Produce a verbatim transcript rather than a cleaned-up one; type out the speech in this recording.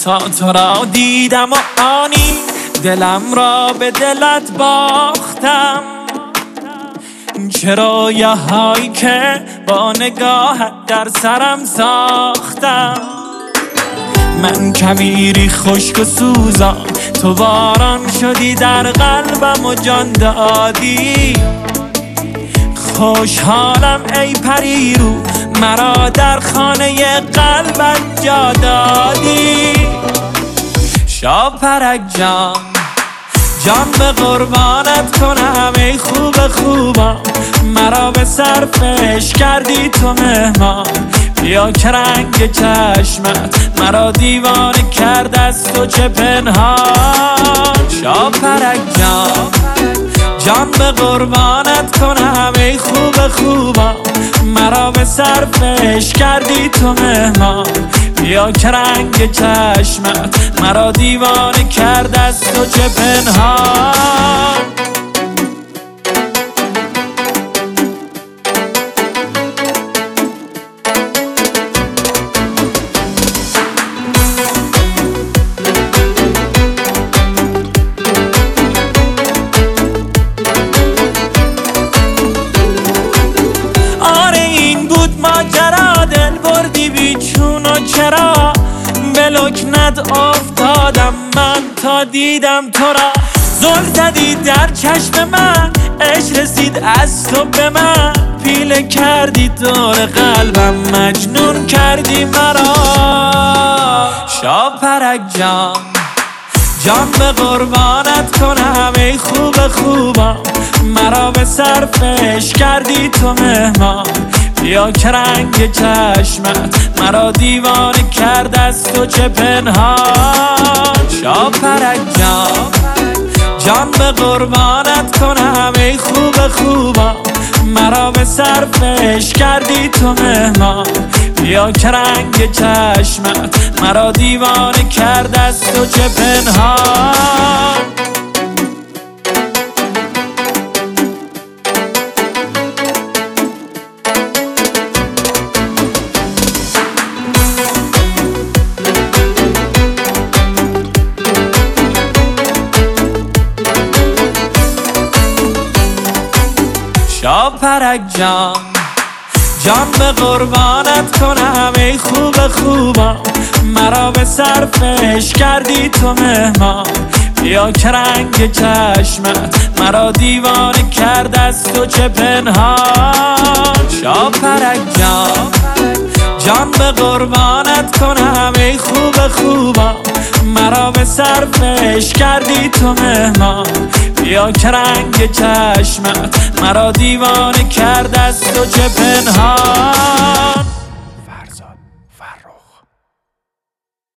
تا تو را دیدم و آنی دلم را به دلت باختم. چه رویاهایی که با نگاهت در سرم ساختم. من کویری خشک و سوزان، تو باران شدی در قلبم و جان دادی. خوشحالم ای پری رو، مرا در خانه قلبت جا دادی. شاپرک جان جان به قربانت کنم ای خوب خوبم، مرا به صرفش کردی تو مهمان. بیا که رنگ چشمت مرا دیوانه کرد از تو چه پنهان. شاپرک جان جان به قربانت کنم ای خوب خوبم، مرا به صرفش کردی تو مهمان. بیا که رنگ چشمت مرا دیوانه کرد از تو چه پنهان. ماجرا دل بردی بیچون و چرا به لکنت افتادم من تا دیدم تو را. زل زدی در چشم من، عشق رسید از تو به من. پیله کردی دور قلبم، مجنون کردی مرا. شاپرک جان جان به قربانت کنم ای خوب خوبم، مرا به صرفش کردی تو مهمان. بیا که رنگ چشمت مرا دیوانه کرد از تو چه پنهان. شاپرک جان جان به قربانت کنم ای خوب خوبم، مرا به صرفش کردی تو مهمان. بیا که رنگ چشمت مرا دیوانه کرد از تو چه پنهان. شاپرک جان جان به قربانت کنم ای خوب خوبم، مرا به صرفش کردی تو مهمان. بیا که رنگ چشمت مرا دیوانه کرد از تو چه پنهان. شاپرک جان جان به قربانت کنم ای خوب خوبم، مرا به صرفش کردی تو مهمان. بیا که رنگ چشمت مرا دیوانه کرد از تو چه پنهان.